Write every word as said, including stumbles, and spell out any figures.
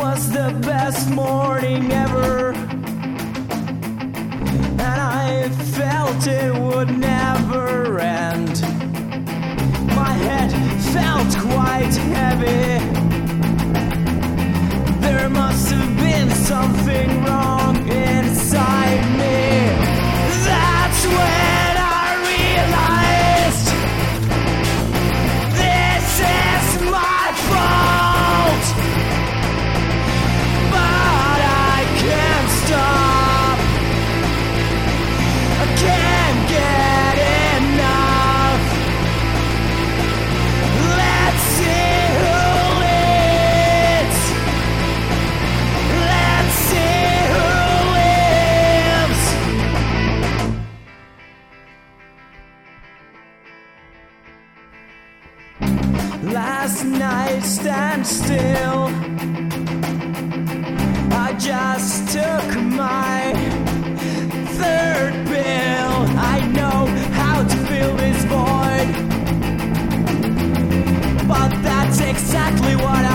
was the best morning ever, and I felt it would never end. My head felt quite heavy. There must have been something wrong inside me. That's when I realized this is my fault. But I can't stop. I can't get enough. Let's see who lives. Let's see who lives. Last night, stand still. I just took my third pill. I know how to fill this void, but that's exactly what I